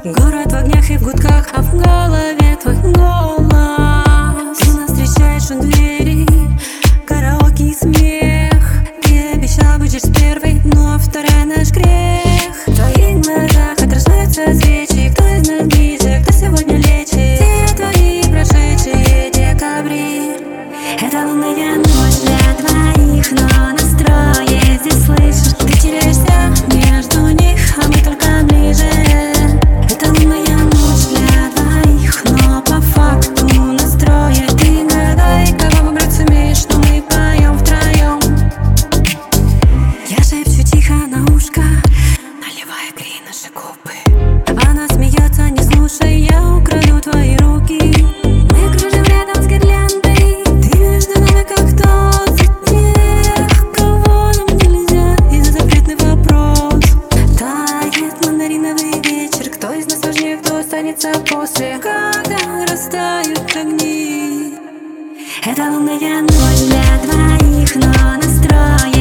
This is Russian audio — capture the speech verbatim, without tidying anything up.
Город в огнях и в гудках, а в голове твой голос. Ты нас встречаешь у двери, караоке и смех. Ты обещал быть здесь первой, но вторая наш грех. В твоих глазах отражаются свечи. Кто из нас ближе, кто сегодня лечит? Те твои прошедшие декабри. Это лунная ночь для двоих, но настрое здесь слышишь. Ты теряешься между них, а мы только ближе. Это лунная ночь для двоих, но по факту настроя. Ты гадай, кого выбрать сумеешь, но мы поем втроем. Я шепчу тихо на ушко, наливая грей наши губы. Она смеется, не слушай, я украду твои руки. Мы кружим рядом с гирляндой. Ты между нами как тот за тех, кого нам нельзя, и за запретный вопрос. Тает мандариновый вечер. Кто из нас важнее, кто останется после, когда растают огни? Это лунная ночь для двоих, но настрой.